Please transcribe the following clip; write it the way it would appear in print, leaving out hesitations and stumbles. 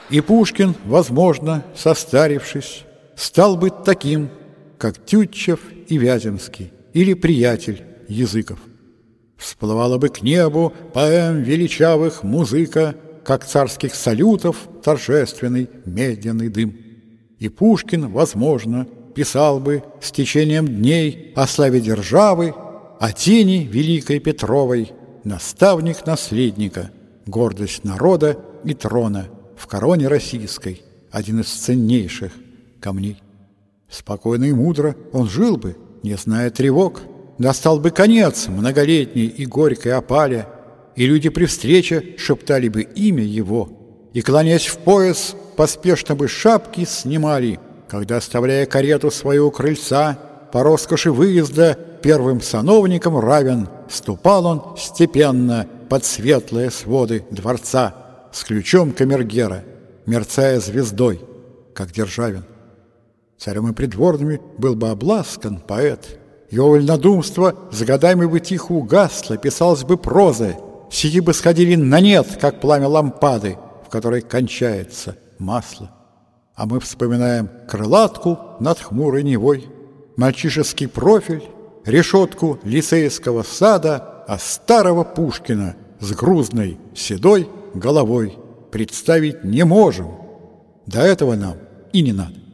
И Пушкин, возможно, состарившись, стал бы таким, как Тютчев и Вяземский, или приятель Языков. Всплывала бы к небу поэм величавых музыка, как царских салютов торжественный медленный дым. И Пушкин, возможно, писал бы с течением дней о славе державы, о тени великой Петровой, наставник наследника, гордость народа и трона в короне российской, один из ценнейших камней. Спокойно и мудро он жил бы, не зная тревог, настал бы конец многолетней и горькой опале, и люди при встрече шептали бы имя его, и, кланяясь в пояс, поспешно бы шапки снимали, когда, оставляя карету свою у крыльца, по роскоши выезда первым сановникам равен, ступал он степенно под светлые своды дворца с ключом камергера, мерцая звездой, как Державин. Царем и придворными был бы обласкан поэт. Его вольнодумство с годами бы тихо угасло, писалось бы прозы, сии бы сходили на нет, как пламя лампады, в которой кончается масло. А мы вспоминаем крылатку над хмурой Невой, мальчишеский профиль, решетку лицейского сада, а старого Пушкина с грузной седой головой представить не можем. До этого нам и не надо.